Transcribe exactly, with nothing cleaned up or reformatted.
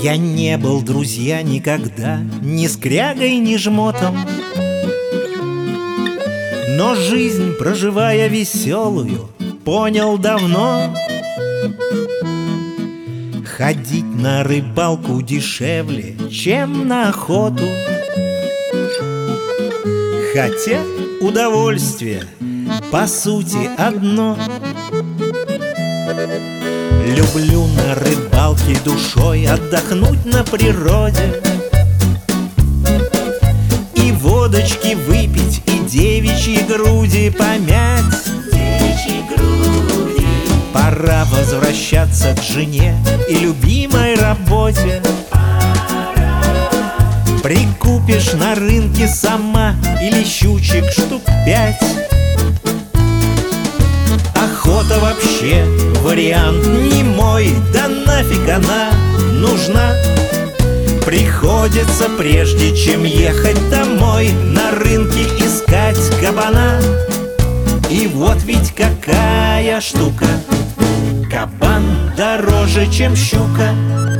Я не был, друзья, никогда ни скрягой, ни жмотом, но жизнь, проживая веселую, понял давно: ходить на рыбалку дешевле, чем на охоту. Хотя удовольствие по сути одно. Люблю на рыбалке душой отдохнуть на природе, и водочки выпить, и девичьи груди помять. Девичьи груди. Пора возвращаться к жене и любимой работе. Пора. Прикупишь на рынке сама или щучек штук пять. Охота вообще вариант не мой, да нафиг она нужна. Приходится, прежде чем ехать домой, на рынке искать кабана. И вот ведь какая штука: кабан дороже, чем щука.